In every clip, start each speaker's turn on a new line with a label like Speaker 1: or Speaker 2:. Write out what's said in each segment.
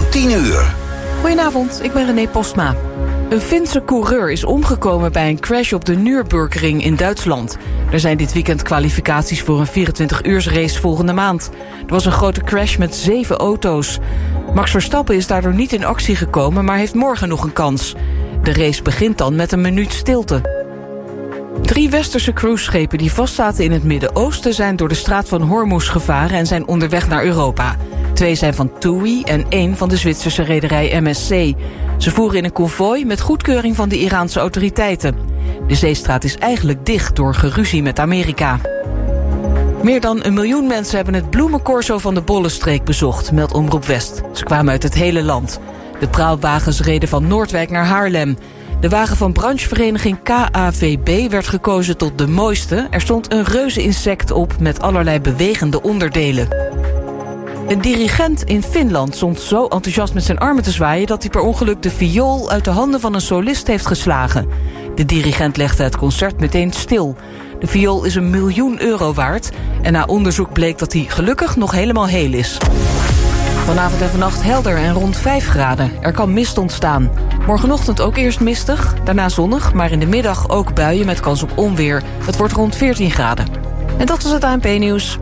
Speaker 1: 10 uur.
Speaker 2: Goedenavond, ik ben René Postma. Een Finse coureur is omgekomen bij een crash op de Nürburgring in Duitsland. Er zijn dit weekend kwalificaties voor een 24-uursrace volgende maand. Er was een grote crash met 7 auto's. Max Verstappen is daardoor niet in actie gekomen, maar heeft morgen nog een kans. De race begint dan met een minuut stilte. 3 westerse cruiseschepen die vastzaten in het Midden-Oosten zijn door de straat van Hormuz gevaren en zijn onderweg naar Europa. 2 zijn van TUI en 1 van de Zwitserse rederij MSC. Ze voeren in een konvooi met goedkeuring van de Iraanse autoriteiten. De zeestraat is eigenlijk dicht door geruzie met Amerika. Meer dan 1 miljoen mensen hebben het bloemencorso van de Bollenstreek bezocht, meldt Omroep West. Ze kwamen uit het hele land. De praalwagens reden van Noordwijk naar Haarlem. De wagen van branchevereniging KAVB werd gekozen tot de mooiste. Er stond een reuzeninsect op met allerlei bewegende onderdelen. Een dirigent in Finland stond zo enthousiast met zijn armen te zwaaien dat hij per ongeluk de viool uit de handen van een solist heeft geslagen. De dirigent legde het concert meteen stil. De viool is €1 miljoen waard en na onderzoek bleek dat hij gelukkig nog helemaal heel is. Vanavond en vannacht helder en rond 5 graden. Er kan mist ontstaan. Morgenochtend ook eerst mistig, daarna zonnig, maar in de middag ook buien met kans op onweer. Het wordt rond 14 graden. En dat was het ANP-nieuws.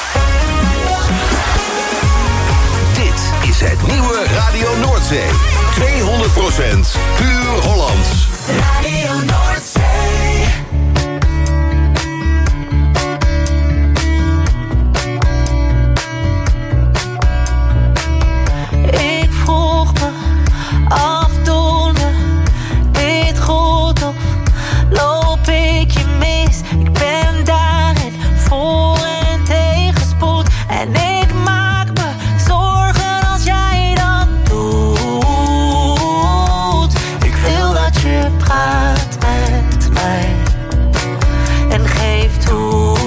Speaker 1: Dit is het nieuwe Radio Noordzee. 200% puur Hollands.
Speaker 3: Radio Noordzee.
Speaker 4: Ik vroeg me af, doen we dit goed of loop ik je mis? Ik ben daarin voor en tegenspoed en ik maak me zorgen als jij dat doet. Ik wil dat je praat met mij en geef toe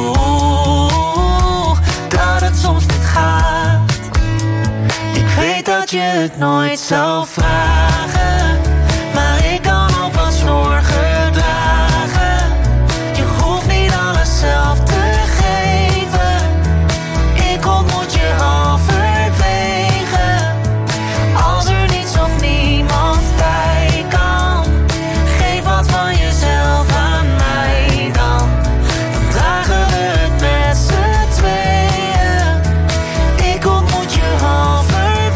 Speaker 4: dat het soms niet gaat. Ik weet dat je het nooit zou vragen, maar ik kan ook wat zorgen dragen. Je hoeft niet alles zelf te geven. Ik ontmoet je halverwege. Als er niets of niemand bij kan, geef wat van jezelf aan mij dan. Dan dragen we het met z'n tweeën. Ik ontmoet je halverwege.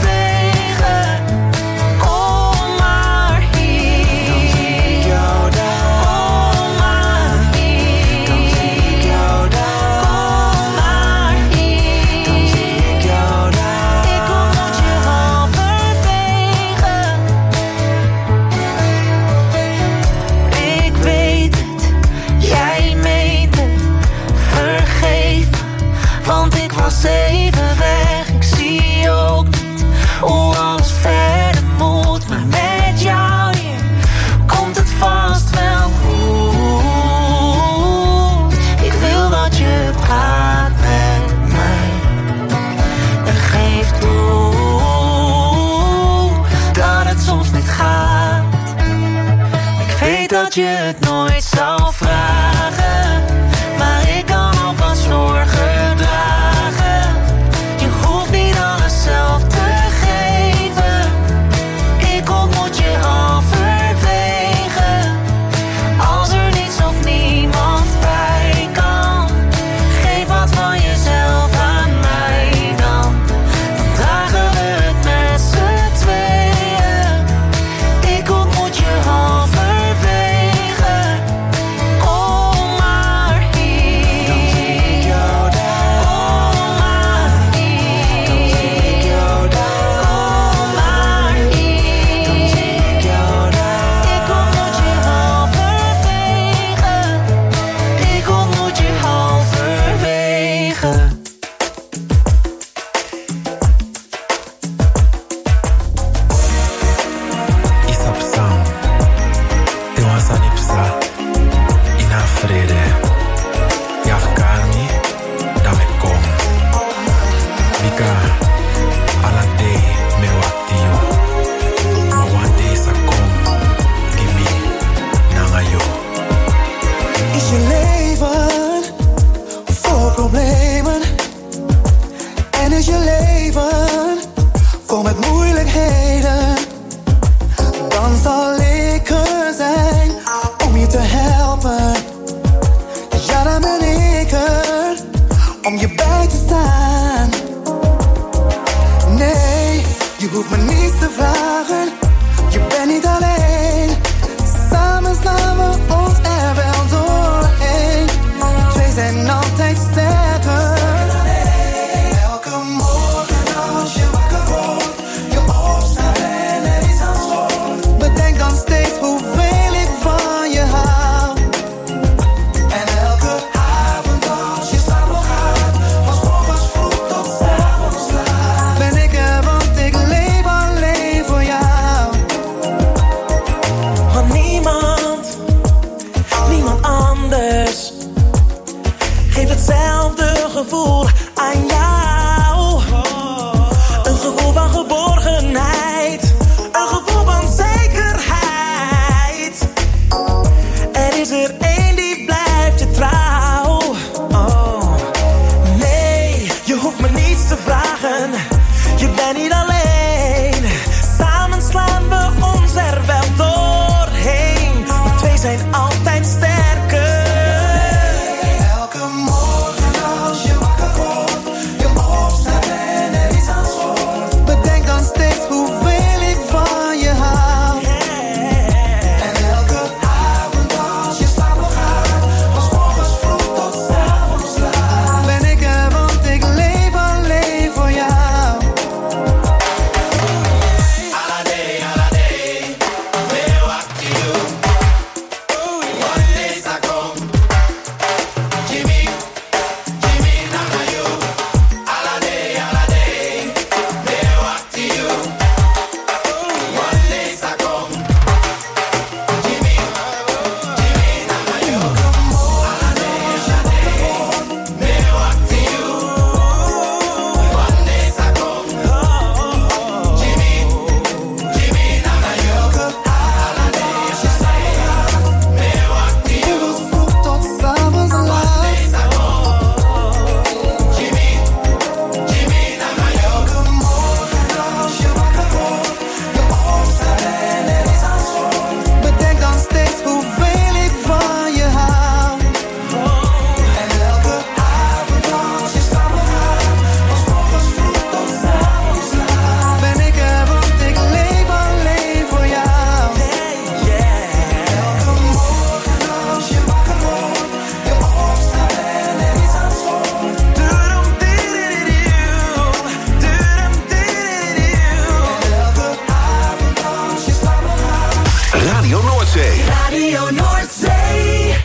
Speaker 4: Kom maar hier. Dan zie ik jou daar. Kom maar hier. Dan zie ik jou daar. Kom maar hier. Dan zie ik jou daar. Ik ontmoet je halverwege. Ik weet het, jij meent het. Vergeef me, want ik was even weg. Ik zie ook niet hoe alles verder moet. Maar met jou hier komt het vast wel goed. Ik wil dat je praat met mij en geef toe dat het soms niet gaat. Ik weet dat je het nooit zou vragen, maar ik kan ook wat zorgen dragen. Je hoeft niet alles zelf te geven. Ik ontmoet je halverwege. Als er niets of niemand bij kan, geef wat van jezelf aan mij dan. Dan dragen we het met z'n tweeën. Ik ontmoet je halverwege. Kom maar
Speaker 5: hoeft me niets te vragen, je bent niet alleen. Samen slaan we ons er wel doorheen. Twee zijn altijd sterker. Elke morgen als je wakker wordt, je opstaat en er is aan school. Bedenk dan steeds hoeveel ik van je hou. En elke avond als je slapen gaat, van 's morgens vroeg tot 's avonds laat, ben ik er, want ik leef alleen voor jou.
Speaker 4: Want niemand anders geeft hetzelfde gevoel aan jou. Een gevoel van geborgenheid, een gevoel van zekerheid. Er is er één die blijft je trouw. Oh, nee, je hoeft me niets te vragen, je bent niet alleen. Samen slaan we ons er wel doorheen, maar twee zijn altijd sterker.
Speaker 5: Elke morgen als je wakker wordt, je opstaat en er is aan school. Bedenk dan steeds hoeveel ik van je hou. En elke avond als je slapen gaat, van 's morgens vroeg tot 's avonds laat, ben ik er, want ik leef alleen voor jou. Bedenk dan steeds hoeveel ik van je hou. En elke avond als je slapen gaat, van 's morgens vroeg tot 's avonds laat, ben ik er, want ik leef alleen voor jou. Elke morgen als je wakker wordt, je opstaat en er is aan school. En elke avond als je slapen gaat.
Speaker 1: Radio Noordzee.
Speaker 3: Radio Noordzee.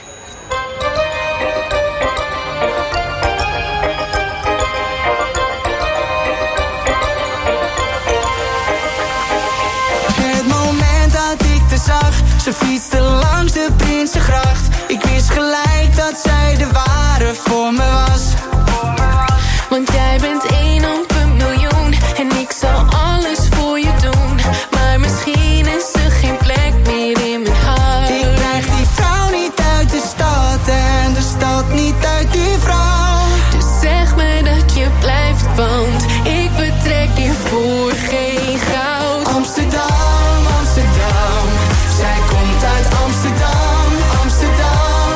Speaker 5: Het moment dat ik te zag, ze fietste langs de Prinsengracht. Ik wist gelijk dat zij de ware voor me was.
Speaker 6: Want jij bent 1 op 1 miljoen en ik zal alles voor je doen. Maar misschien is er geen plek meer in mijn hart.
Speaker 5: Ik krijg die vrouw niet uit de stad en de stad niet uit die vrouw.
Speaker 6: Dus zeg me dat je blijft, want ik vertrek hier voor geen goud.
Speaker 5: Amsterdam, Amsterdam, zij komt uit Amsterdam, Amsterdam.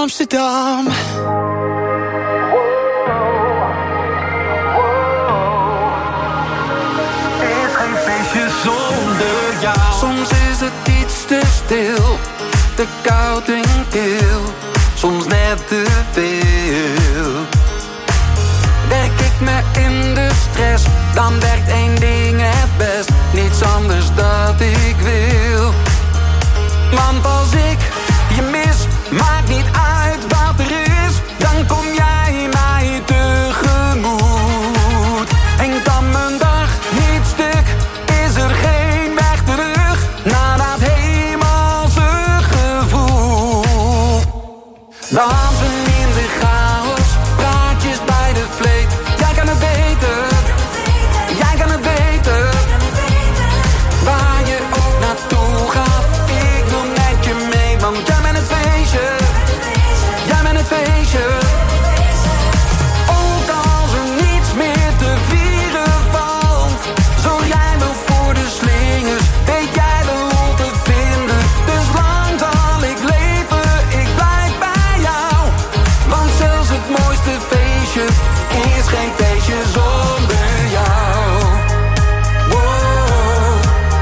Speaker 5: Amsterdam.
Speaker 7: Is geen feestje zonder jou. Soms is het iets te stil, te koud en kil, soms net te veel. Werk ik me in de stress, dan werkt één ding het best. Niets anders dat ik wil. Want als ik je mis, maakt niet uit wat er is, dan kom jij mij tegemoet. En kan mijn dag niet stuk, is er geen weg terug naar dat hemelse gevoel. Dansen in de chaos, praatjes bij de vleet. Jij kan het beter, jij kan het beter. Waar je ook naartoe gaat, ik wil met je mee, want jij bent het feestje. Jij bent het feestje. Ook als er niets meer te vieren valt, zorg jij wel voor de slingers, weet jij de lol te vinden. Dus lang zal ik leven, ik blijf bij jou. Want zelfs het mooiste feestje is geen feestje zonder jou. Wow,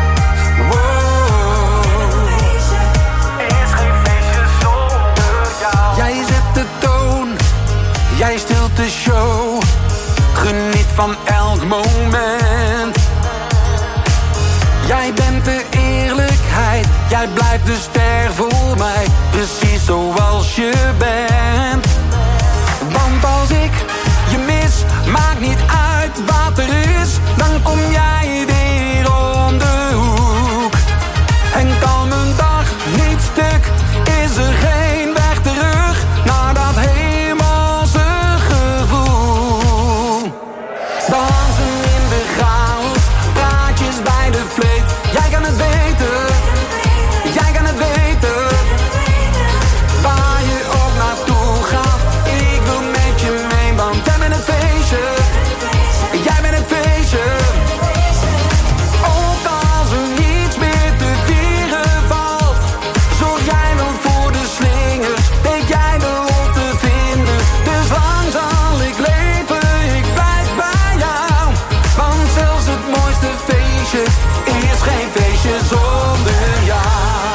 Speaker 7: wow. Is geen feestje zonder jou. Jij zet de toon, jij stilt de show. Geniet van elk moment. Jij bent de eerlijkheid, jij blijft de ster voor mij, precies zoals je bent. Want als ik je mis, maakt niet uit wat er is, dan kom jij weer om de hoek. En kan mijn dag niet stuk, is er geen weg terug naar dat hemelse gevoel. Dansen in de chaos, praatjes bij de vleet. Jij kan het beter, jij kan het beter. Waar je ook naartoe gaat, ik wil met je mee, want jij bent het feestje. Jij bent het feestje. Ook als er niets meer te vieren valt, zorg jij wel voor de slingers, weet jij de lol te vinden. Dus lang zal ik leven, ik blijf bij jou. Want zelfs het mooiste feestje is geen feestje zonder jou.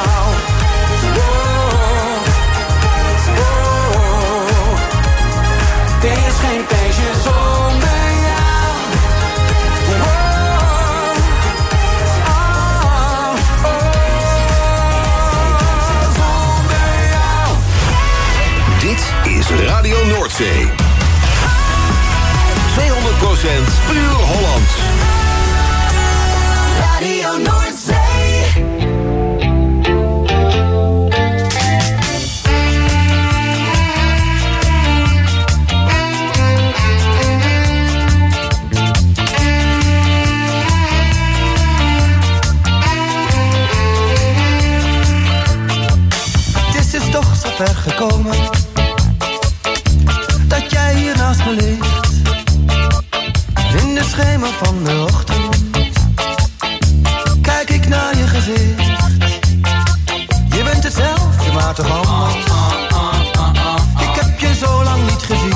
Speaker 7: Wow, wow. Het is geen feestje zonder jou. Wow, oh, oh, zonder jou.
Speaker 1: Dit is Radio Noordzee. 200% puur Hollands.
Speaker 3: Radio Noordzee.
Speaker 5: Het is dus toch zo ver gekomen dat jij hier naast me ligt. In de schemer van de ochtend kijk ik naar je gezicht. Je bent hetzelfde, maar toch anders. Ik heb je zo lang niet gezien.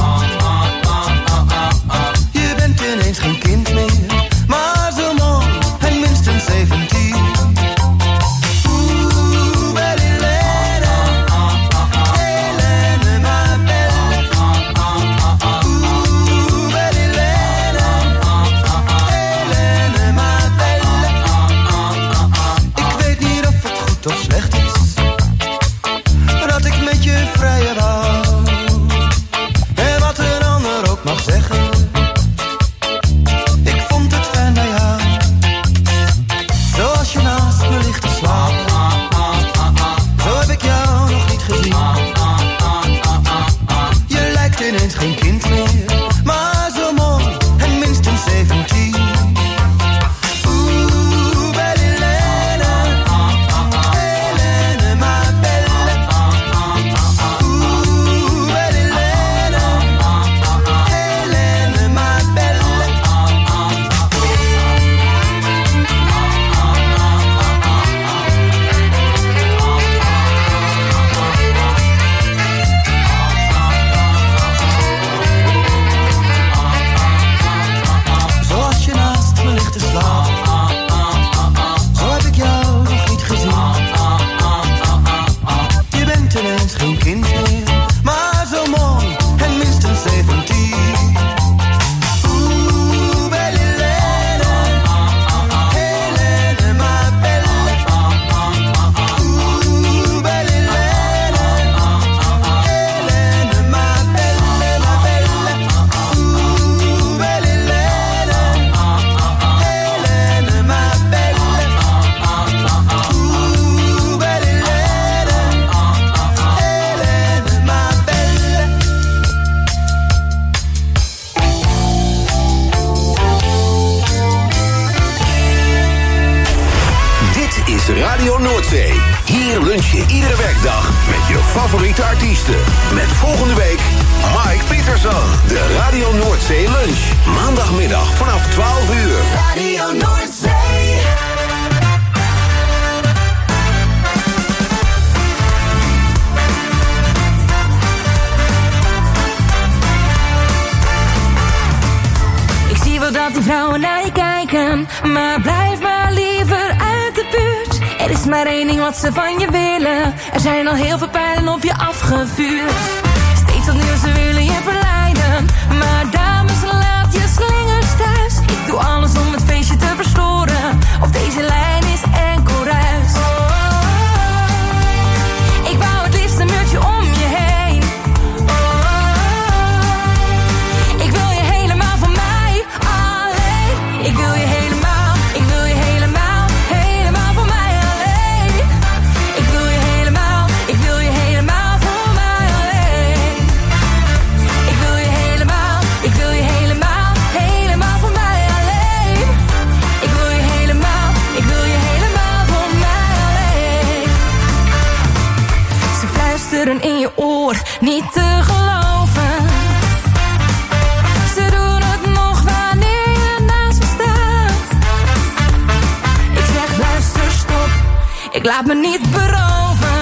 Speaker 5: Je bent ineens geen kind meer, maar zo mooi en minstens 17. Oeh, belle Helene, Helene, ma belle. Oeh, belle Helene, Helene, ma belle. Ik weet niet of het goed of slecht is dat ik met je vrij heb hou. En wat een ander ook mag zeggen, ik vond het fijn bij jou. Zoals je naast me ligt te slapen, zo heb ik jou nog niet gezien. Je lijkt ineens geen kind meer, maar zo mooi en minstens 17. Oeh, belle Helene, Helene,
Speaker 1: is Radio Noordzee. Hier lunch je iedere werkdag met je favoriete artiesten. Met volgende week Mike Peterson. De Radio Noordzee lunch. Maandagmiddag vanaf 12 uur.
Speaker 3: Radio Noordzee.
Speaker 4: Ik zie wel dat die vrouwen naar je kijken, maar blijf maar liever uit de buurt. Er is maar één ding wat ze van je willen. Er zijn al heel veel pijlen op je afgevuurd. Steeds opnieuw ze willen je verleiden, maar dames laat je slingers thuis. Ik doe alles om het feestje te verstoren. Op deze lijn is enkel ruis. Ik bouw het liefst een muurtje om je heen. Ik wil je helemaal van mij alleen. Ik wil je helemaal, ik wil je helemaal, helemaal van mij alleen. Ik wil je helemaal, ik wil je helemaal van mij alleen. Ik wil je helemaal, ik wil je helemaal, helemaal van mij alleen. Ik wil je helemaal, ik wil je helemaal van mij alleen. Ze fluisteren in je oor, niet te geloven. Ze doen het nog wanneer je naast me staat. Ik zeg luister, stop, ik laat me niet beroven.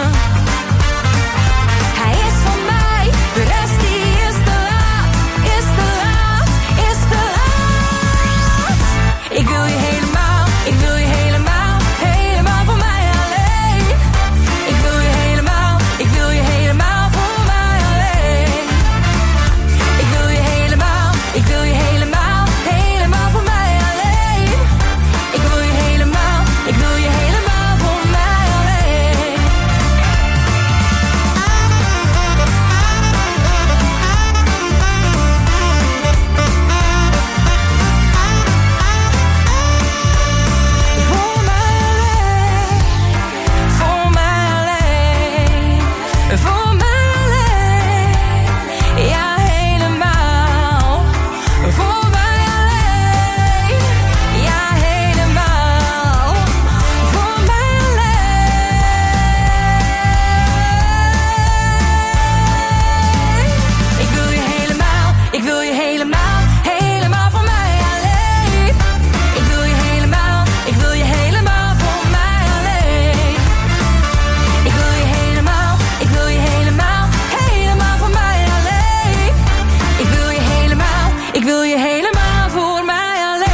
Speaker 4: Hij is van mij, de rest die is te laat, is te laat, is te laat. Ik wil je helemaal, ik wil je helemaal, helemaal van mij alleen. Ik wil je helemaal, ik wil je helemaal van mij alleen. Ik wil je helemaal, ik wil je helemaal, helemaal van mij alleen. Ik wil je helemaal, ik wil je helemaal van mij alleen. Voor mij alleen, voor mij alleen, voor mij alleen, ja helemaal. Voor mij alleen, ja helemaal. Voor mij alleen. Ik wil je helemaal, ik wil je helemaal, helemaal voor mij alleen. Ik wil je helemaal, ik wil je helemaal voor mij alleen. Ik wil je helemaal, ik wil je helemaal, helemaal voor mij alleen. Ik wil je helemaal, ik wil je helemaal voor mij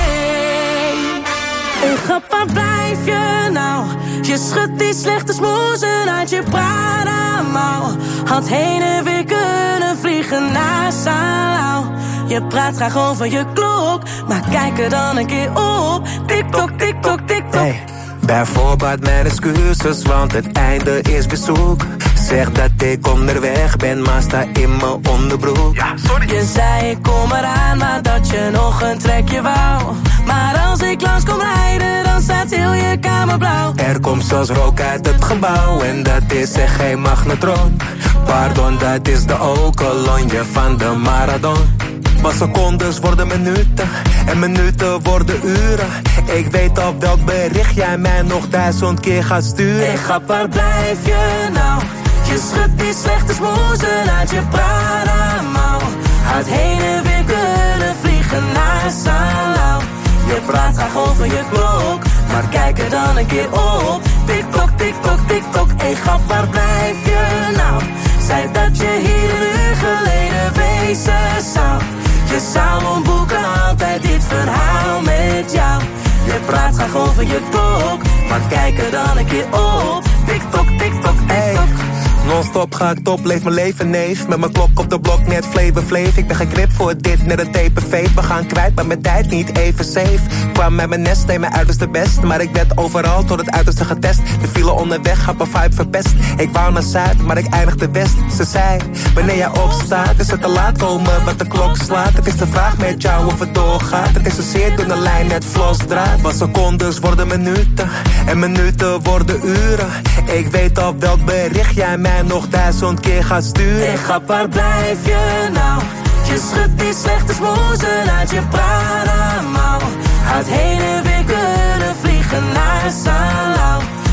Speaker 4: alleen. Hey grap, waar blijf je nou? Je schudt die slechte smoezen uit je Prada-mouw. Had heen en weer kunnen vliegen naar Salau. Je praat graag over je klok, maar kijk er dan een keer op. Tik-tok, tik-tok, tik-tok.
Speaker 8: Hey, bijvoorbeeld mijn excuses, want het einde is bezoek. Zeg dat ik onderweg ben, maar sta in mijn onderbroek. Ja, sorry.
Speaker 4: Je zei ik kom eraan, maar dat je nog een trekje wou. Maar als ik langs kom rijden, dan staat heel je kamer blauw.
Speaker 8: Er komt zelfs rook uit het gebouw en dat is echt geen magnetron. Pardon, dat is de okelonje van de marathon. Maar secondes worden minuten en minuten worden uren. Ik weet op welk bericht jij mij nog 1000 keer gaat sturen.
Speaker 4: Hey grap, waar blijf je nou? Je schudt die slechte smoezen uit je Prada-mouw. Had heen en weer kunnen vliegen naar Salau. Je praat graag over je klok, maar kijk er dan een keer op. Tik-tok, tik-tok, tik-tok. Hey grap, waar blijf je nou? Zei dat je hier een uur geleden wezen zou. Je zou omboeken altijd dit verhaal met jou. Je praat graag over je klok, maar kijk er dan een keer op. Tik-tok, tik-tok, tik-tok.
Speaker 8: Non-stop ga ik top, leef mijn leven neef. Met mijn klok op de blok, net Flavor Flav. Ik ben geknipt voor dit, net een tape-fade. We gaan kwijt, maar mijn tijd niet even safe. Kwam met mijn nest, deed mijn uiterste best. Maar ik werd overal tot het uiterste getest. De file onderweg, had mijn vibe verpest. Ik wou naar Zuid, maar ik eindigde West. Ze zei, wanneer jij opstaat, is het te laat komen wat de klok slaat. Het is de vraag met jou of het doorgaat. Het is een zeer dunne lijn, net vlosdraad. Want secondes worden minuten en minuten worden uren. Ik weet op welk bericht jij mij nog 1000 keer gaat sturen.
Speaker 4: Hey grap, waar blijf je nou? Je schudt die slechte smoezen uit je Prada-mouw. Had heen en weer kunnen vliegen naar Salau.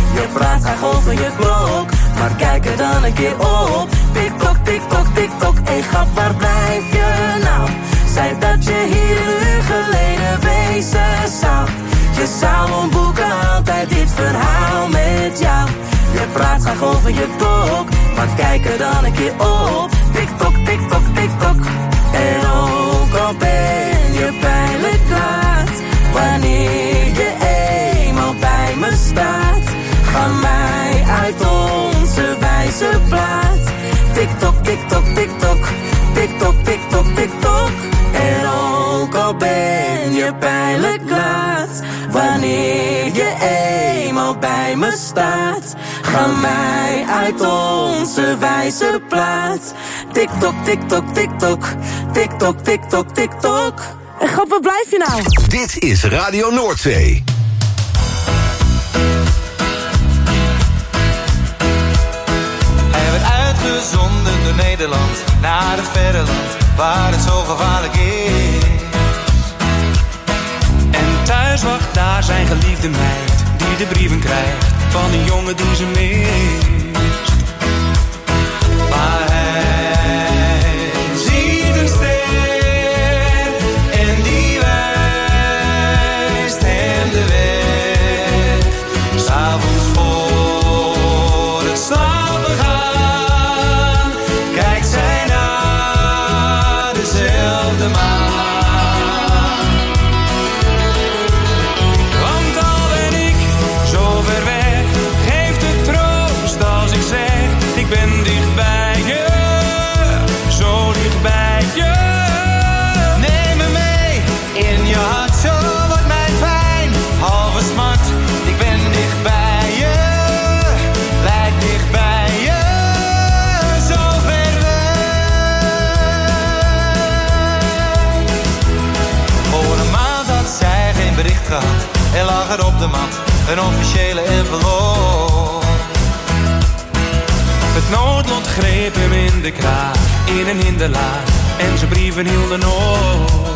Speaker 4: praat graag over je klok, maar kijk er dan een keer op. Tik-tok, tik-tok, tik-tok, hey grap, waar blijf je nou? Zei dat je hier een uur geleden wezen zou. Je zou omboeken altijd dit verhaal met jou. Je praat graag over je klok, maar kijk er dan een keer op. Tik-tok, tik-tok, tik-tok. En ook al ben je pijnlijk laat, wanneer je eenmaal bij me staat, ga mij uit onze wijze plaat. Tik-tok, tik-tok, tik-tok. Tik-tok, tik-tok, tik-tok. En ook al ben je pijnlijk laat, wanneer je eenmaal bij me staat, ga mij uit onze wijze plaat. Tik-tok, tik-tok, tik-tok. Tik-tok, tik-tok, tik-tok. En grap, waar blijf je nou?
Speaker 1: Dit is Radio Noordzee.
Speaker 9: Hij werd uitgezonden door Nederland naar het verre land waar het zo gevaarlijk is. En thuis wacht daar zijn geliefde meid die de brieven krijgt van een jongen die ze mist. Maar hij ziet een ster en die wijst hem de weg. 'S avonds voor het slapen gaan kijkt zij naar dezelfde maan. Want al ben ik zo ver weg, geeft het troost als ik zeg, ik ben dicht bij je, zo dicht bij je. Neem me mee in je hart, zo wordt mijn pijn halve smart. Ik ben dicht bij je, lijk dicht bij je, zo ver weg. Voor een maand had zij geen bericht gehad en lag er op de mat een officiële envelop. Het noodlot greep hem in de kraag, in een hinderlaag, en zijn brieven hielden op.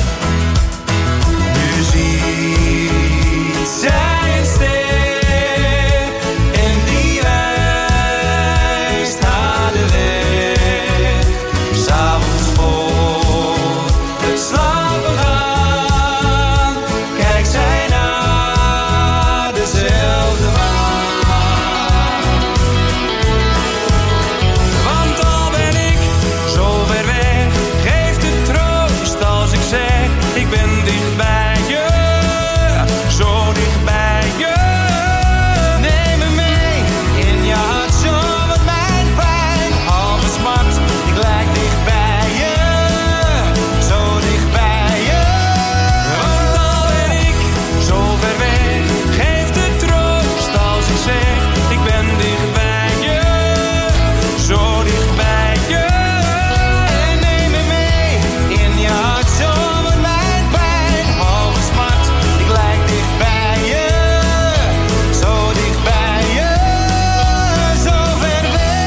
Speaker 9: Nu ziet zij een ster en die wijst haar de weg. 'S avonds voor het slapen gaan kijkt zij naar dezelfde maan. Want al ben ik zo ver weg, geeft het troost als ik zeg, ik ben dicht bij je, zo dicht bij je. Neem me mee in je hart, zo wordt mijn pijn halve smart. Ik lijk dicht bij je, zo dicht bij je. Want al ben ik zo ver weg, geeft het troost als ik zeg, ik ben dicht bij je, zo dicht bij je. En neem me mee in je hart, zo wordt mijn pijn halve smart. Ik lijk dicht bij je, zo dicht bij je, zo ver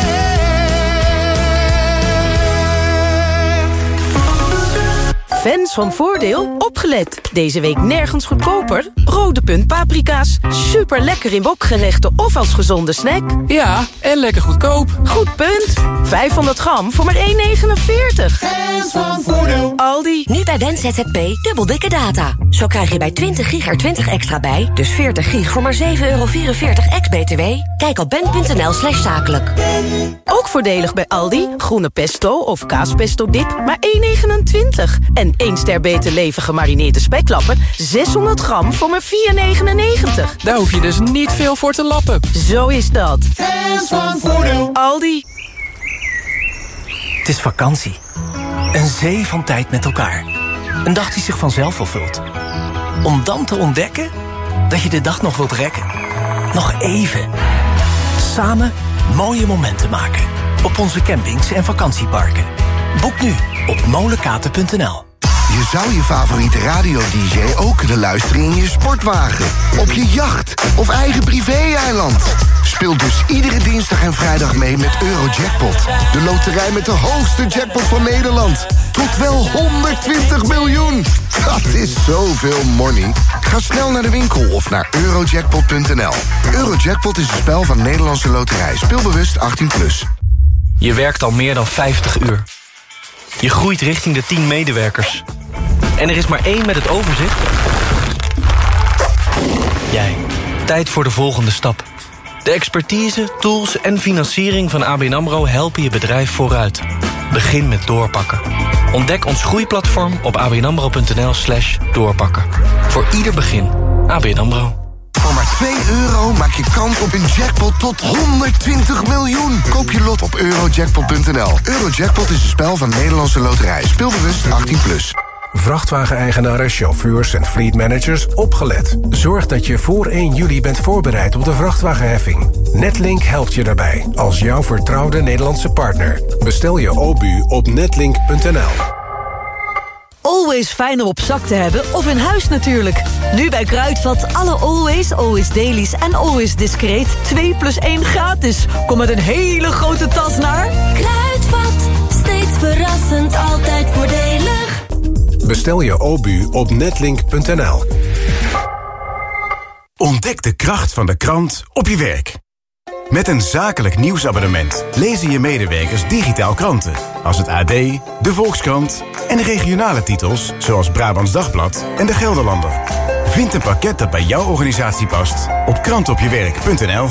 Speaker 9: weg.
Speaker 10: Fans van Voordeel, opgelet. Deze week nergens goedkoper. Rode Punt paprika's. Super lekker in wokgerechten of als gezonde snack.
Speaker 11: Ja, en lekker goedkoop.
Speaker 10: Goed punt. 500 gram voor maar €1,49.
Speaker 3: Fans van Voordeel.
Speaker 10: Aldi.
Speaker 12: Nu bij Ben ZZP dubbel dikke data. Zo krijg je bij 20 gig er 20 extra bij. Dus 40 gig voor maar €7,44 ex-BTW. Kijk op ben.nl/zakelijk.
Speaker 10: Ook voordelig bij Aldi. Groene pesto of kaaspesto dip, maar €1,29. En 1 ster beter leven gemarineerde speklappen, 600 gram voor maar €4,99.
Speaker 11: Daar hoef je dus niet veel voor te lappen.
Speaker 10: Zo is dat.
Speaker 3: Fans van Voordeel.
Speaker 10: Aldi.
Speaker 13: Het is vakantie. Een zee van tijd met elkaar. Een dag die zich vanzelf vervult. Om dan te ontdekken dat je de dag nog wilt rekken. Nog even. Samen mooie momenten maken. Op onze campings en vakantieparken. Boek nu op molenkaten.nl.
Speaker 1: Je zou je favoriete radio-dj ook kunnen luisteren in je sportwagen, op je jacht of eigen privé-eiland. Speel dus iedere dinsdag en vrijdag mee met Eurojackpot. De loterij met de hoogste jackpot van Nederland. Tot wel 120 miljoen. Dat is zoveel money. Ga snel naar de winkel of naar eurojackpot.nl. Eurojackpot is een spel van Nederlandse Loterij. Speelbewust 18+.
Speaker 13: Je werkt al meer dan 50 uur. Je groeit richting de 10 medewerkers. En er is maar één met het overzicht. Jij. Tijd voor de volgende stap. De expertise, tools en financiering van ABN AMRO helpen je bedrijf vooruit. Begin met doorpakken. Ontdek ons groeiplatform op abnamro.nl/doorpakken. Voor ieder begin. ABN AMRO.
Speaker 1: Voor maar €2 maak je kans op een jackpot tot 120 miljoen. Koop je lot op eurojackpot.nl. Eurojackpot is een spel van Nederlandse Loterij. Speelbewust 18+.
Speaker 14: Vrachtwageneigenaren, chauffeurs en fleetmanagers, opgelet. Zorg dat je voor 1 juli bent voorbereid op de vrachtwagenheffing. Netlink helpt je daarbij, als jouw vertrouwde Nederlandse partner. Bestel je OBU op netlink.nl.
Speaker 15: Always fijn om op zak te hebben, of in huis natuurlijk. Nu bij Kruidvat alle Always Dailies en Always Discreet 2+1 gratis. Kom met een hele grote tas naar...
Speaker 16: Kruidvat, steeds verrassend, altijd voordelig.
Speaker 14: Bestel je OBU op netlink.nl.
Speaker 17: Ontdek de kracht van de krant op je werk. Met een zakelijk nieuwsabonnement lezen je medewerkers digitaal kranten. Als het AD, de Volkskrant en de regionale titels... zoals Brabants Dagblad en de Gelderlander. Vind een pakket dat bij jouw organisatie past op krantopjewerk.nl.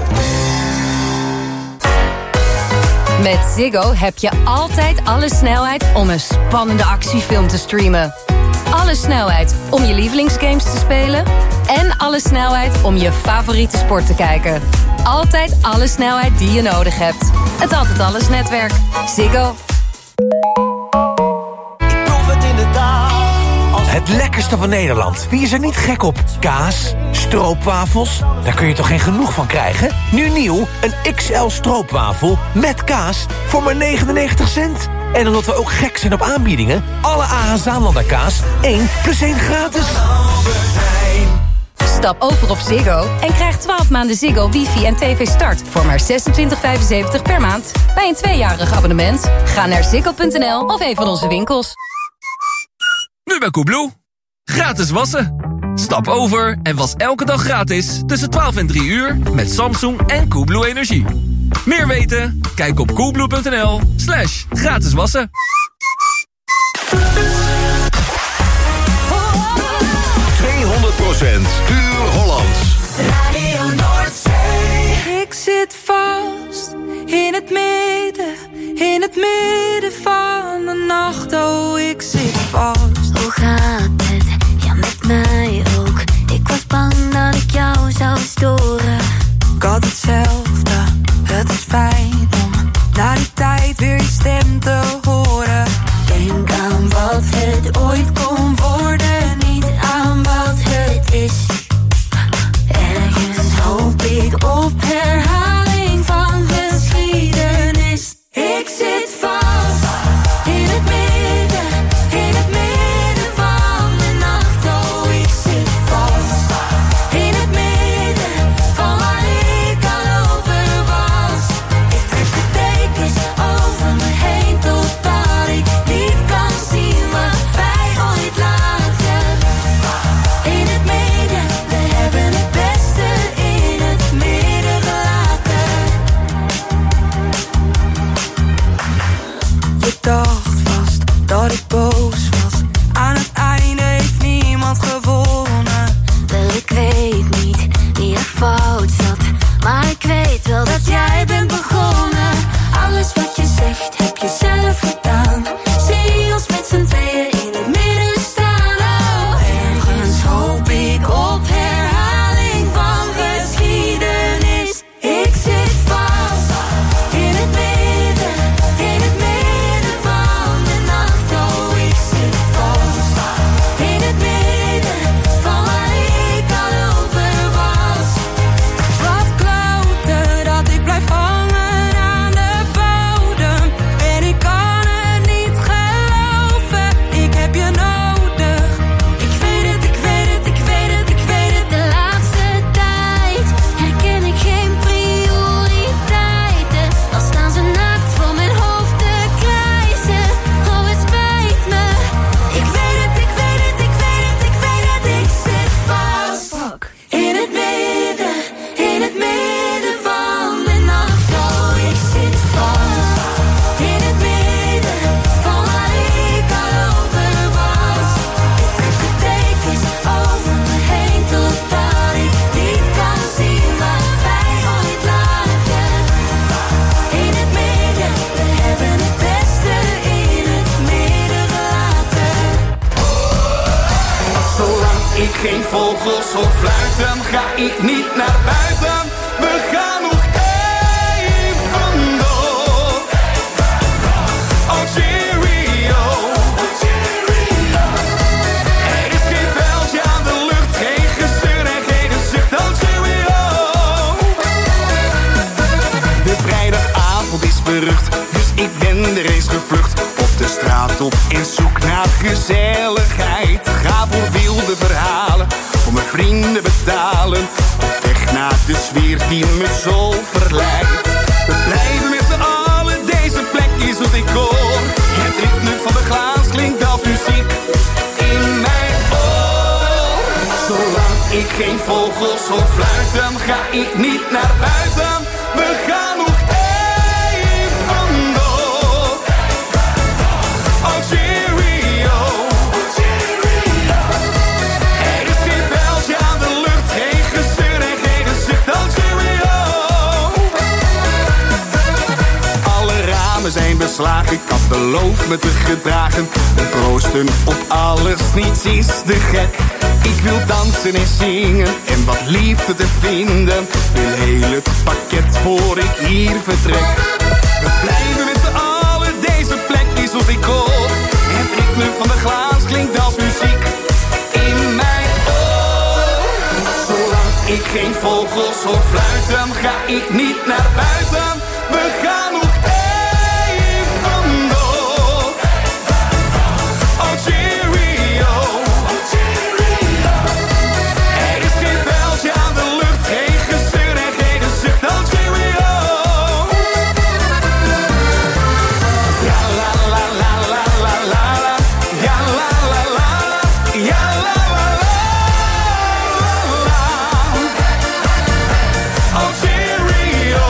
Speaker 18: Met Ziggo heb je altijd alle snelheid om een spannende actiefilm te streamen. Alle snelheid om je lievelingsgames te spelen. En alle snelheid om je favoriete sport te kijken. Altijd alle snelheid die je nodig hebt. Het Altijd Alles netwerk. Ziggo.
Speaker 19: Ik proef het inderdaad. Het lekkerste van Nederland. Wie is er niet gek op? Kaas, stroopwafels. Daar kun je toch geen genoeg van krijgen? Nu nieuw, een XL stroopwafel met kaas voor maar 99 cent. En omdat we ook gek zijn op aanbiedingen... alle AH Zaanlander kaas 1 + 1 gratis.
Speaker 18: Stap over op Ziggo en krijg 12 maanden Ziggo, wifi en tv start voor maar €26,75 per maand. Bij een 2-jarig abonnement. Ga naar ziggo.nl of een van onze winkels.
Speaker 11: Nu bij Coolblue. Gratis wassen. Stap over en was elke dag gratis tussen 12 en 3 uur met Samsung en Coolblue Energie. Meer weten? Kijk op coolblue.nl/gratis wassen.
Speaker 1: Puur Hollands.
Speaker 4: Radio Noordzee. Ik zit vast in het midden van de nacht. Oh, ik zit vast.
Speaker 16: Hoe gaat het? Ja, met mij ook. Ik was bang dat ik jou zou storen.
Speaker 4: Ik had hetzelfde. Het is fijn om na die tijd weer je stem te horen. Denk aan wat het ooit kon worden, niet aan wat het is.
Speaker 20: vogels of fluiten, ga ik niet naar buiten. We gaan nog even door. Oh cheerio. Er is geen veldje aan de lucht, geen gezeur en geen zucht. Oh cheerio. De vrijdagavond is berucht, dus ik ben er eens gevlucht. Op de straat op in zoek naar gezelligheid. Ga voor wilde verhalen, voor mijn vrienden betalen. Op weg naar de sfeer die me zo verleidt. We blijven met z'n allen, deze plek is wat ik hoor. Het ritme van de glaas klinkt als muziek in mijn oor. Zolang ik geen vogels hoor fluiten, ga ik niet naar buiten. We gaan nog even door. Oh cheerio. Er is geen veldje aan de lucht, geen gezeur en geen zucht. Oh cheerio. Alle ramen zijn beslagen, ik had beloofd me te gedragen. Proosten op alles, niets is te gek. Ik wil dansen en zingen en wat liefde te vinden. Wil heel het pakket voor ik hier vertrek. We blijven met z'n allen, deze plek is wat ik hoor. Het ritme van de glaas klinkt als muziek in mijn oor. Zolang ik geen vogels hoor fluiten, ga ik niet naar buiten. We gaan nog even door. Oh cheerio. Er is geen veldje aan de lucht, geen gezeur en geen zucht. Oh cheerio. Ja la la la la la la la. Ja la la la la. Ja la la la la. Oh cheerio.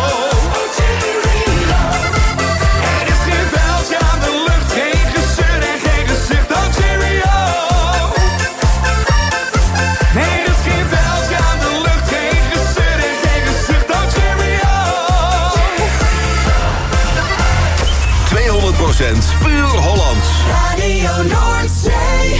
Speaker 20: Er is geen veldje aan de lucht, geen gezeur en geen zucht. Oh cheerio. Nee, er is geen veldje aan de lucht, geen gezeur en geen zucht. Oh cheerio.
Speaker 1: 200% puur Hollands.
Speaker 3: Radio Noordzee.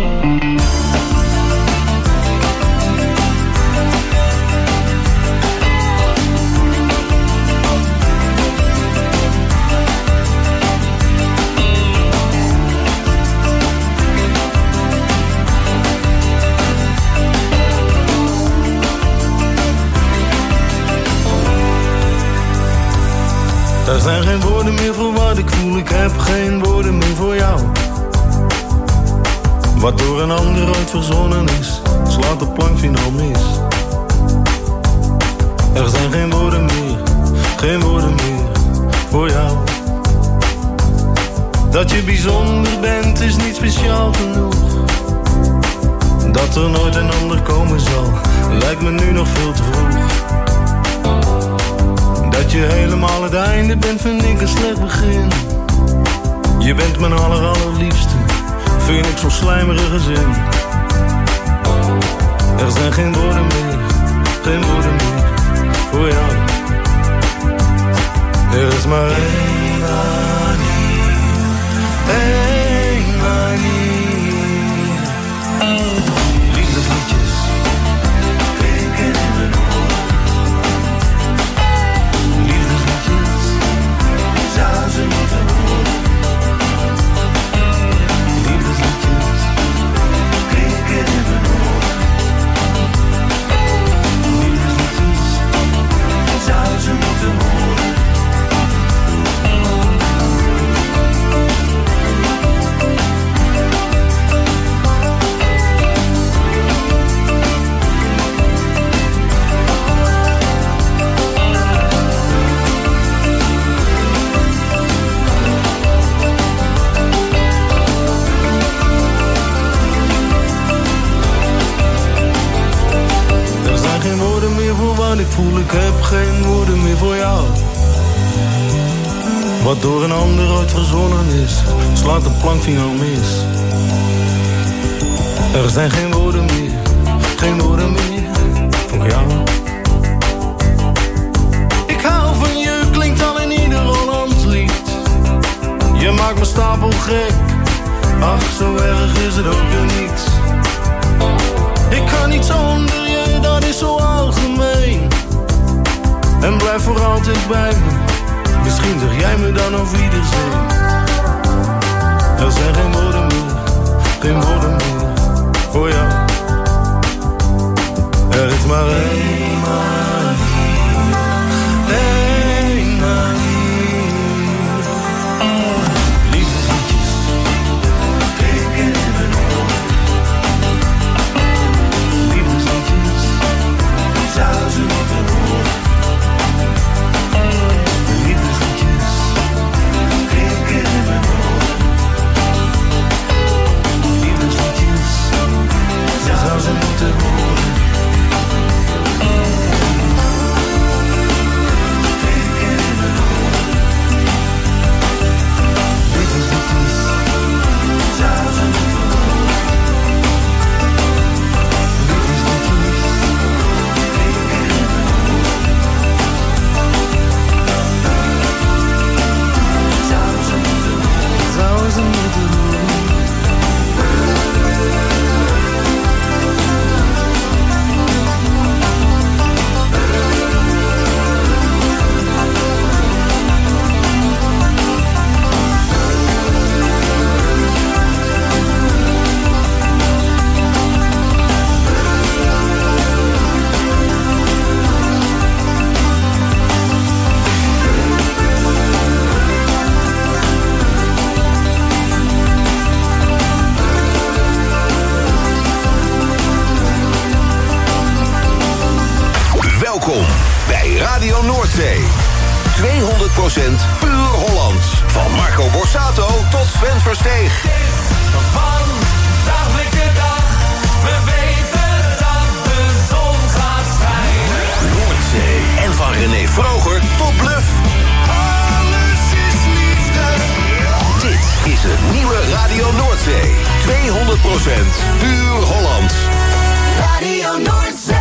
Speaker 21: Er zijn geen woorden meer voor wat ik voel, ik heb geen woorden meer voor jou. Wat door een ander ooit verzonnen is, slaat de plank finaal mis. Er zijn geen woorden meer voor jou. Dat je bijzonder bent is niet speciaal genoeg. Dat er nooit een ander komen zal, lijkt me nu nog veel te vroeg. Dat je helemaal het einde bent, vind ik een slecht begin. Je bent mijn allerliefste, vind ik zo'n slijmerige zin. Er zijn geen woorden meer voor jou. Er is maar één manier. Liefdesliedjes klinken in mijn oren. Liefdesliedjes zou ze moeten horen. Liefdesliedjes klinken in mijn oren. Liefdesliedjes zou ze moeten horen. Ik voel, ik heb geen woorden meer voor jou. Wat door een ander ooit verzonnen is, slaat de plank finaal mis. Er zijn geen woorden meer voor jou. Ik hou van je, klinkt al in ieder Hollands lied. Je maakt me stapel gek, ach zo erg is het ook weer niet. Ik kan niet zonder je, dat is zo algemeen. En blijf voor altijd bij me. Misschien zeg jij me dan auf Wiedersehen. Er zijn geen woorden meer voor jou. Er is maar één manier, één manier. Liefdesliedjes klinken in mijn oren. Liefdesliedjes zou ze moeten horen. Liefdesliedjes klinken in mijn oren. Liefdesliedjes zou ze moeten horen.
Speaker 1: Welkom bij Radio Noordzee. 200% puur Hollands. Van Marco Borsato tot Sven Versteeg.
Speaker 9: Van dag blik de dag, we weten dat de zon gaat schijnen.
Speaker 1: Noordzee. En van René Vroger tot Bluff.
Speaker 9: Alles is liefde.
Speaker 1: Dit is het nieuwe Radio Noordzee. 200% puur Hollands.
Speaker 3: Radio Noordzee.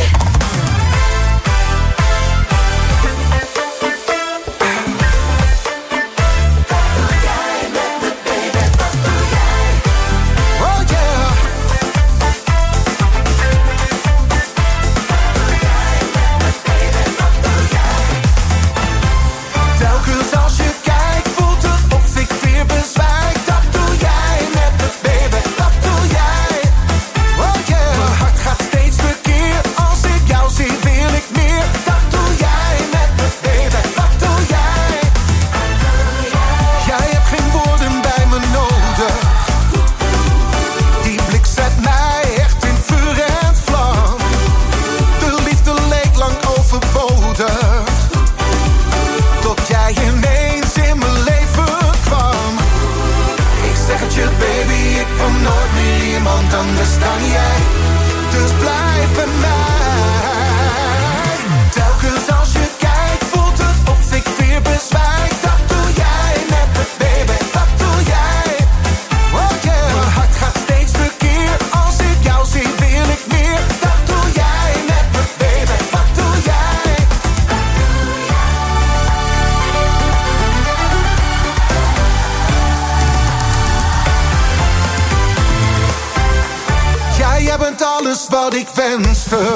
Speaker 2: Alles wat ik wenste,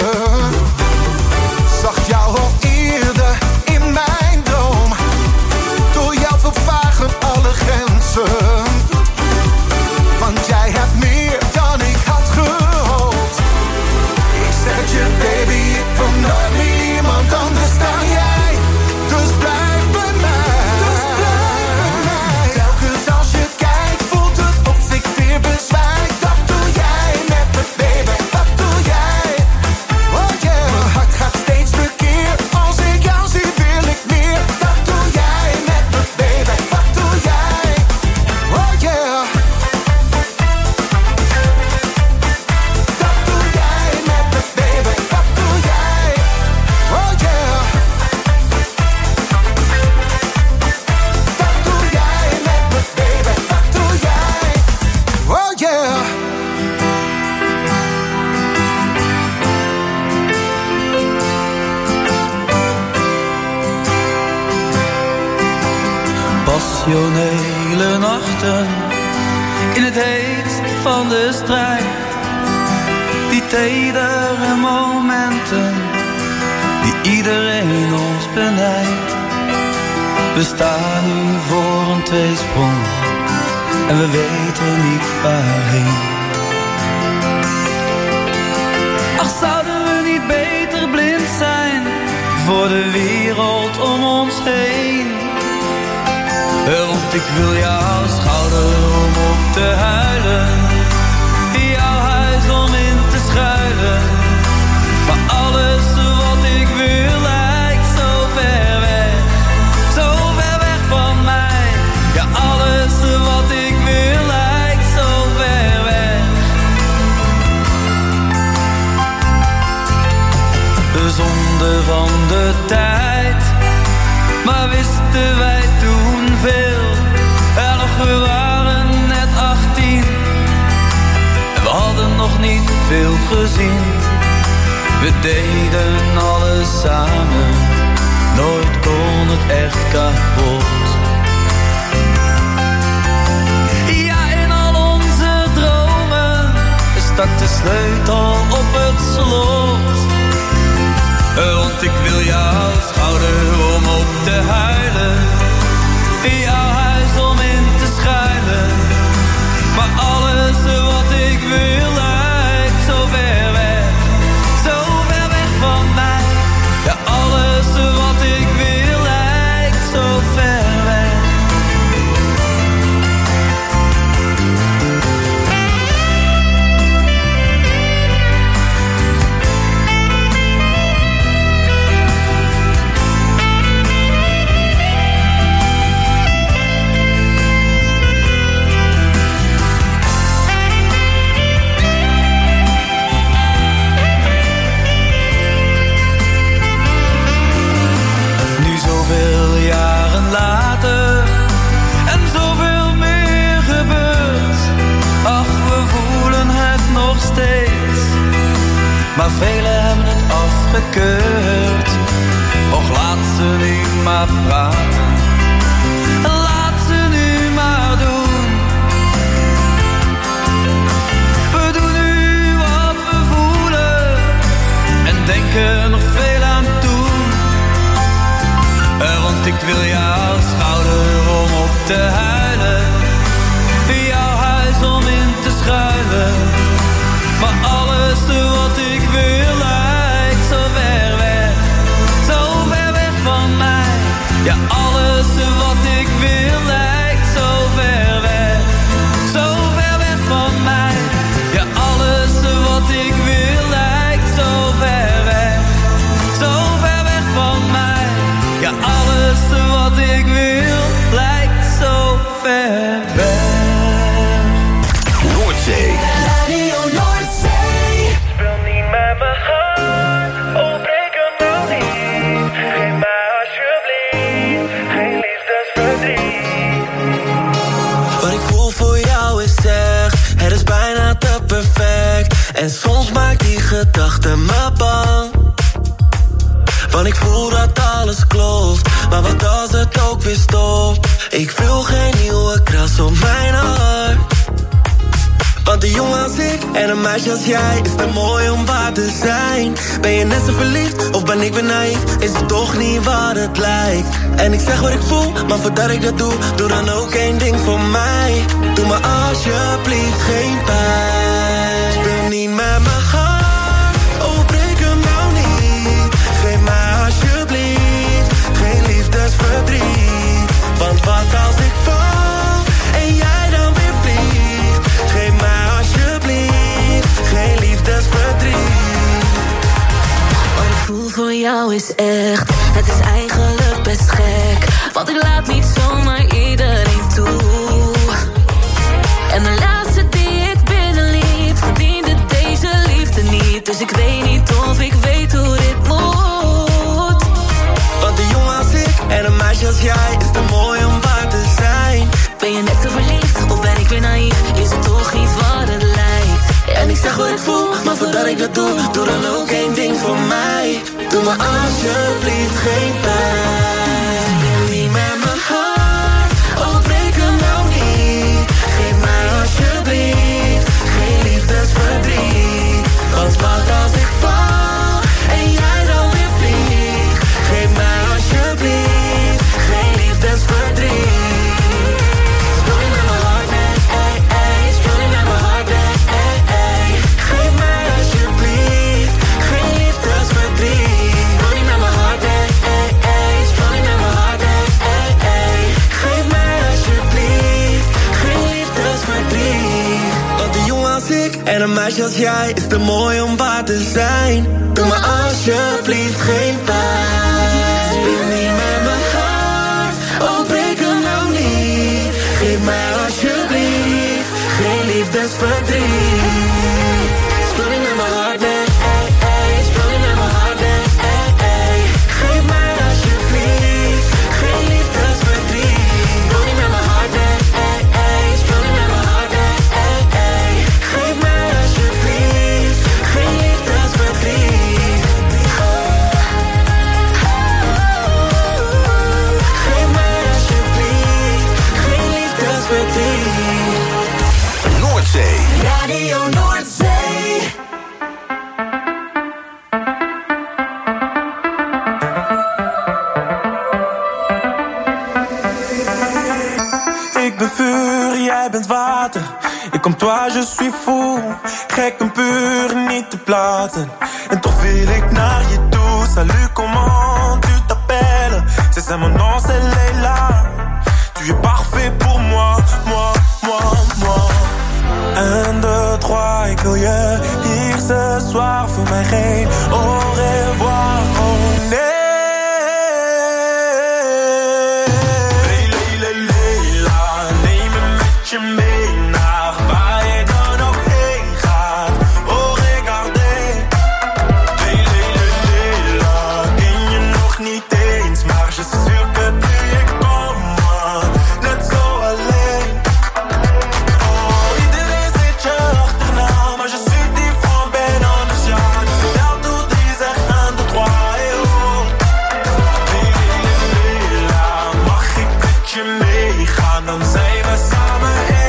Speaker 2: zag jou al eerder in mijn droom. Door jou vervagen alle grenzen, want jij hebt meer dan ik had gehoopt. Ik zeg het je baby, ik wil nooit meer iemand anders dan jij. Dus blijf bij mij, telkens als je kijkt voelt het of ik weer bezwijk. Dat doe jij met me baby.
Speaker 22: Passionele nachten in het heetst van de strijd. Die tedere momenten die iedereen ons benijdt. We staan nu voor een tweesprong en we weten niet waarheen. Ach, zouden we niet beter blind zijn voor de wereld om ons heen? Want ik wil jouw schouder om op te huilen, jouw huis om in te schuilen. Maar alles wat ik wil lijkt zo ver weg van mij. Ja, alles wat ik wil lijkt zo ver weg. De zonde van de tijd, maar wisten wij toen veel. En nog, we waren net 18 en we hadden nog niet veel gezien. We deden alles samen, nooit kon het echt kapot. Ja, in al onze dromen stak de sleutel op het slot. Want ik wil jouw schouder om op te huilen, jouw huis om in te schuilen. Maar alles wat ik wil lijkt zo ver weg van mij. Ja, alles wat ik wil lijkt zo ver weg. Zoveel jaren later en zoveel meer gebeurt. Ach, we voelen het nog steeds, maar velen hebben het afgekeurd. Och, laat ze nu maar praten, laat ze nu maar doen. We doen nu wat we voelen en denken nog veel aan toe. Want ik wil jouw schouder om op te huilen, jouw huis om in te schuilen. Maar alles wat ik wil lijkt zo ver weg van mij. Ja, alles wat ik wil lijkt zo ver weg van mij. Ja, alles wat ik wil lijkt zo ver weg van mij. Ja, alles wat ik wil lijkt zo ver weg.
Speaker 1: Noordzee.
Speaker 3: Radio Noordzee.
Speaker 9: Wil niet met me gaan, oh breek hem nou niet. Geef mij alsjeblieft geen liefdesverdriet.
Speaker 6: Wat ik voel voor jou is echt, het is bijna te perfect. En soms maakt die gedachte me bang. Want ik voel dat alles klopt, maar wat als het ook weer stopt? Ik wil geen nieuwe kras op mijn hart. Want een jongen als ik en een meisje als jij is te mooi om waar te zijn. Ben je net zo verliefd of ben ik weer naïef? Is het toch niet wat het lijkt? En ik zeg wat ik voel, maar voordat ik dat doe, doe dan ook één ding voor mij. Doe me alsjeblieft geen pijn. Speel niet met mijn hart, oh breek hem nou niet. Geef mij alsjeblieft geen liefdesverdriet. Want wat als ik val en jij dan weer vliegt? Geef mij alsjeblieft geen liefdesverdriet.
Speaker 16: Wat ik voel voor jou is echt, het is eigenlijk best gek. Want ik laat niet zomaar iedereen toe. En de laatste die ik binnenliep verdiende deze liefde niet. Dus ik weet niet of ik weet hoe dit moet.
Speaker 6: Want een jongen als ik en een meisje als jij is te mooi om waar te zijn.
Speaker 16: Ben je net zo verliefd of ben ik weer naïef? Is het toch niet wat het lijkt?
Speaker 6: En ik zeg wat ik voel, maar voordat ik dat doe, doe dan ook één ding voor mij. Doe me alsjeblieft geen pijn. Speel niet met mijn hart, oh breek hem nou niet. Geef mij alsjeblieft geen liefdesverdriet. Want meisje als jij is te mooi om waar te zijn. Doe me alsjeblieft geen pijn. Speel niet met mijn hart, oh breek hem nou niet. Geef mij alsjeblieft geen liefdesverdriet. Speel niet met mijn hart, nee, speel niet met mijn hart, nee, geef mij alsjeblieft geen liefdesverdriet. Speel niet met mijn hart, nee, speel niet met mijn hart, nee, geef mij alsjeblieft geen liefdesverdriet. Geef mij alsjeblieft geen liefdesverdriet.
Speaker 1: Noordzee.
Speaker 3: Radio Noordzee.
Speaker 9: Ik ben vuur, jij bent water. Ik kom toi, je suis fou. Gek en puur, niet te platen. En toch wil ik naar je toe. Salut, comment tu t'appelles? C'est ça mon nom, c'est Leila. Tu es parfait pour moi, moi, moi, moi. 1, 2, 3, ik wil je hier ce soir. Voor mij geen au revoir, oh nee. Mee naar waar je dan ook heen gaat. Oh, regardez. Leila, ken je nog niet eens, maar je suis sûr que tu es comme moi. Net zo alleen. Oh, iedereen zit je achterna, maar je suis différent, ben anders, ja. Dus vertel toe 3, zeg 1, 2, 3, oh. Leila, mag ik met je meegaan, dan zijn we samen.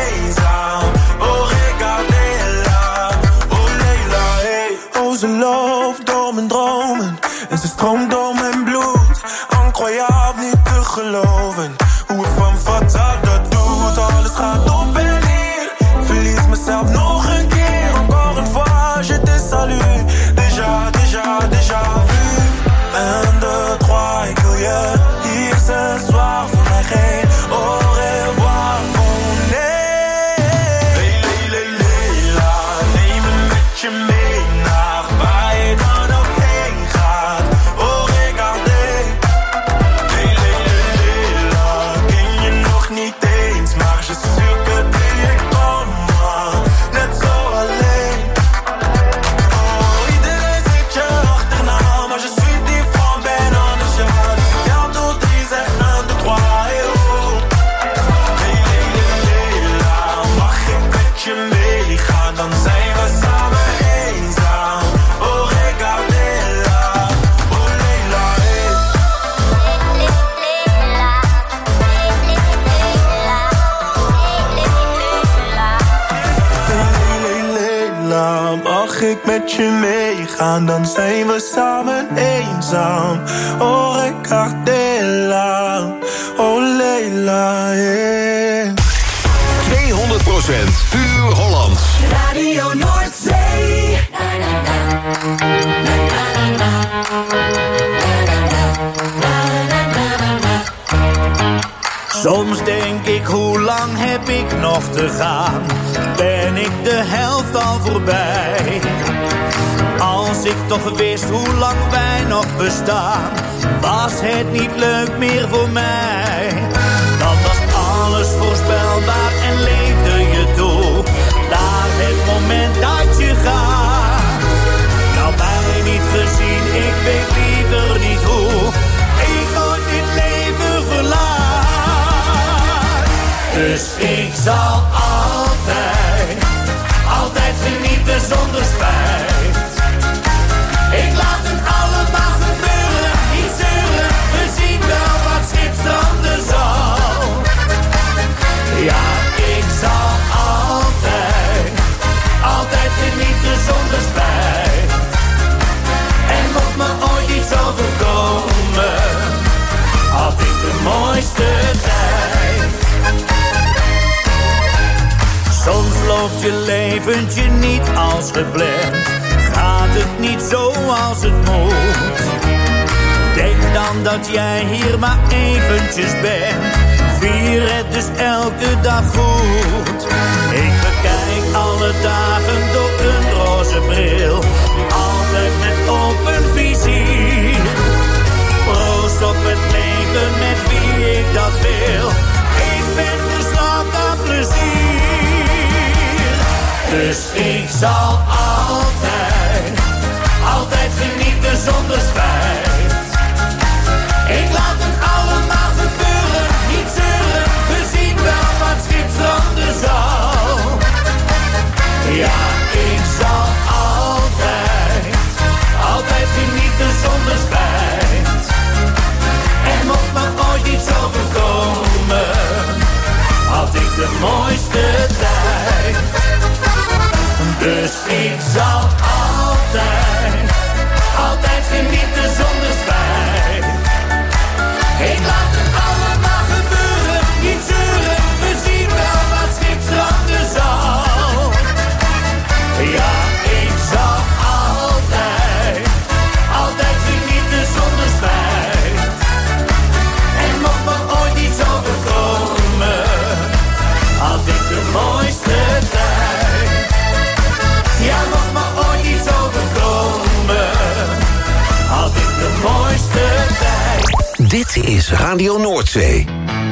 Speaker 9: Ze loopt door mijn dromen en ze stroomt door mijn bloed. Incroyable, niet te geloven hoe het van fatal dat doet. Alles gaat op en neer, verlies mezelf nog een keer. Encore une fois, je te salue. Déjà, déjà, déjà vu. 1, 2, 3, ik wil je hier ce soir. Voor mij geen au revoir, oh nee. Leila, neem me met je mee. Ik met je meegaan, dan zijn we samen eenzaam. Oh, regardez-la, oh Leila, yeah.
Speaker 1: 200% puur Hollands.
Speaker 3: Radio Noordzee.
Speaker 22: Soms denk ik, hoe lang heb ik nog te gaan? Ben ik de helft al voorbij? Als ik toch wist hoe lang wij nog bestaan, was het niet leuk meer voor mij. Dan was alles voorspelbaar en leefde je toe naar het moment dat je gaat. Nou, mij niet gezien, ik weet liever niet hoe ik ooit dit leven verlaat. Dus ik zal altijd genieten zonder spijt. Ik laat het allemaal gebeuren, niet zeuren. We zien wel wat schipstranden zal. Ja, ik zal altijd genieten zonder spijt. En mocht me ooit iets overkomen, had ik de mooiste tijd. Soms loopt je leventje niet als gepland. Gaat het niet zoals het moet. Denk dan dat jij hier maar eventjes bent.
Speaker 21: vier het dus elke dag goed. Ik bekijk alle dagen door een roze bril. Altijd met open visie. Proost op het leven met wie ik dat wil. Ik ben verslaafd aan plezier. Dus ik zal altijd genieten zonder spijt. Ik laat het allemaal gebeuren, niet zeuren. We zien wel wat Schipstranden zal. Ja, ik zal altijd genieten zonder spijt. En mocht me ooit iets overkomen, had ik de mooiste tijd. Dus ik zal altijd genieten zonder spijt. Ik laat het allemaal gebeuren, niet zeuren. We zien wel wat Schipstranden zal. Ja, ik zal altijd genieten zonder spijt. En mocht me ooit iets overkomen, had ik de mooiste tijd. Ja, mocht me ooit iets overkomen, had ik de mooiste tijd.
Speaker 1: Dit is Radio Noordzee.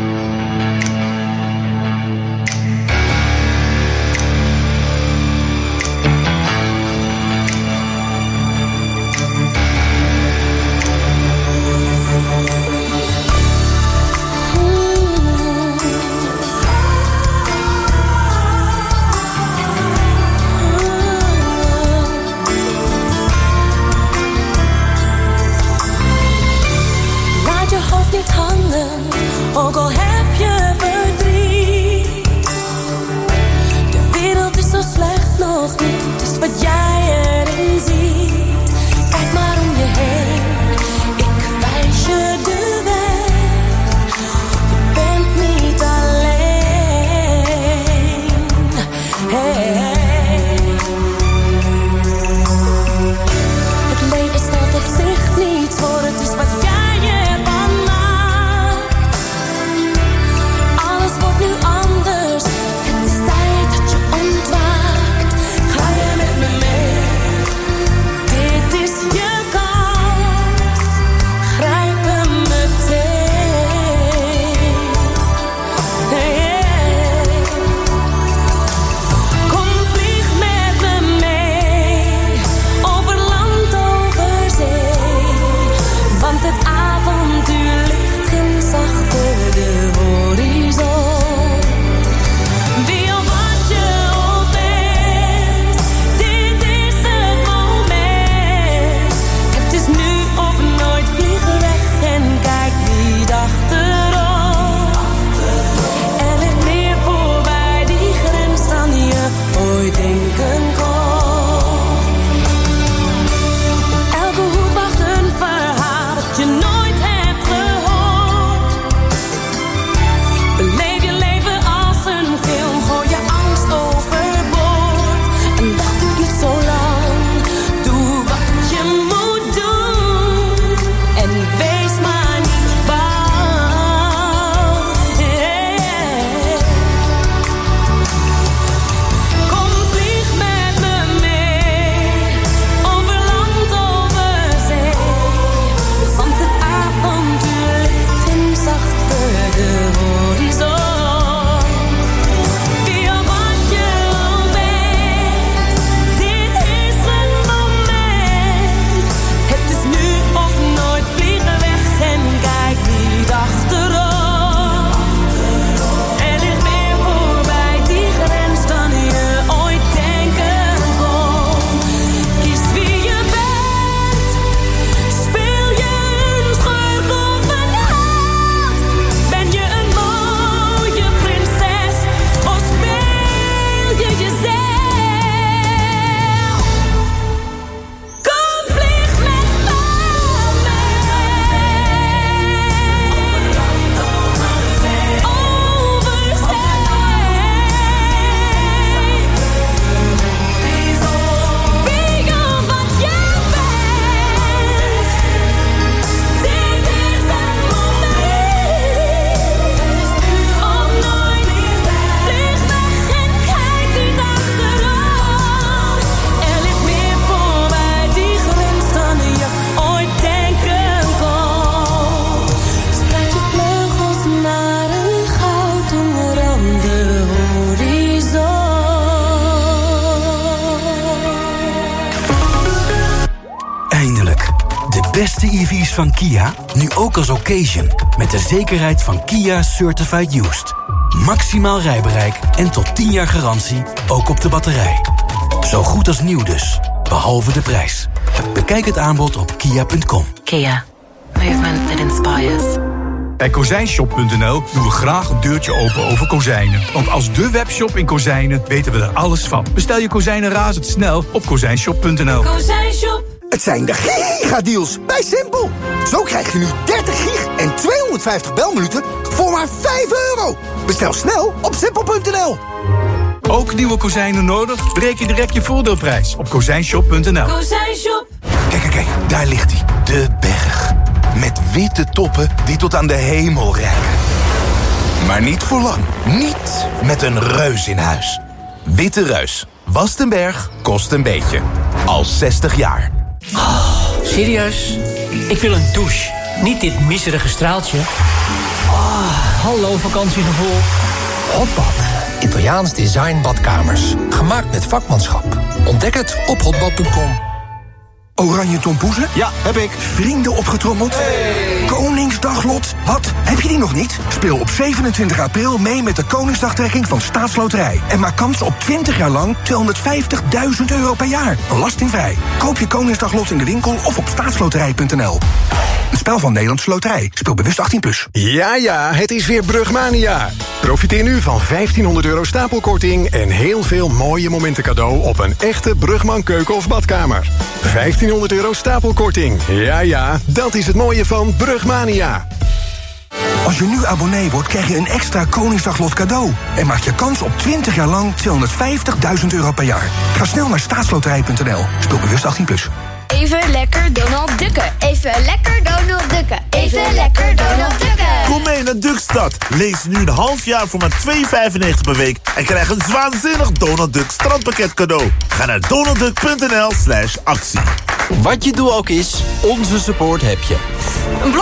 Speaker 4: Ook al heb je verdriet. De wereld is zo slecht nog niet. Het is wat jij erin ziet. Kijk maar om je heen. Ik wijs je de weg. Je bent niet alleen. Hey. Het leven stelt op zich niet voor. Het is wat jij ervan maakt.
Speaker 5: EV's van Kia, nu ook als occasion. Met de zekerheid van Kia Certified Used. Maximaal rijbereik en tot 10 jaar garantie, ook op de batterij. Zo goed als nieuw dus, behalve de prijs. Bekijk het aanbod op kia.com.
Speaker 18: Kia. Movement that inspires.
Speaker 7: Bij Kozijnshop.nl doen we graag een deurtje open over kozijnen. Want als de webshop in kozijnen weten we er alles van. Bestel je kozijnen razendsnel op Kozijnshop.nl.
Speaker 3: Kozijnshop.
Speaker 23: Het zijn de gigadeals bij Simpel. Zo krijg je nu 30 gig en 250 belminuten voor maar €5. Bestel snel op Simpel.nl.
Speaker 7: Ook nieuwe kozijnen nodig? Bereken direct je voordeelprijs op Kozijnshop.nl.
Speaker 3: Kozijnshop.
Speaker 24: Kijk, daar ligt hij. De berg. Met witte toppen die tot aan de hemel reiken. Maar niet voor lang. Niet met een reus in huis. Witte Reus. Wast een berg, kost een beetje. Al 60 jaar.
Speaker 25: Oh, serieus? Ik wil een douche. Niet dit miserige straaltje. Oh, hallo vakantiegevoel.
Speaker 26: Hotbad. Italiaans design badkamers. Gemaakt met vakmanschap. Ontdek het op hotbad.com.
Speaker 23: Oranje tompoezen? Ja, heb ik. Vrienden opgetrommeld? Hey. Koningsdaglot? Wat? Heb je die nog niet? Speel op 27 april mee met de Koningsdagtrekking van Staatsloterij. En maak kans op 20 jaar lang €250.000 per jaar. Belastingvrij. Koop je Koningsdaglot in de winkel of op staatsloterij.nl. Een spel van Nederlandse Loterij. Speel bewust 18+.
Speaker 14: Ja, het is weer Brugmania. Profiteer nu van €1500 stapelkorting en heel veel mooie momenten cadeau op een echte Brugman keuken of badkamer. €1500 stapelkorting. Ja, dat is het mooie van Brugmania.
Speaker 23: Als je nu abonnee wordt, krijg je een extra Koningsdaglot cadeau. En maak je kans op 20 jaar lang €250.000 per jaar. Ga snel naar staatsloterij.nl. Speel bewust 18+.
Speaker 27: Even lekker Donald Ducken. Even lekker Donald Ducken. Even lekker Donald Ducken.
Speaker 28: Kom mee naar Duckstad. Lees nu een half jaar voor maar €2,95 per week. En krijg een waanzinnig Donald Duck strandpakket cadeau. Ga naar donaldduck.nl/actie.
Speaker 29: Wat je doel ook is, onze support heb je. Een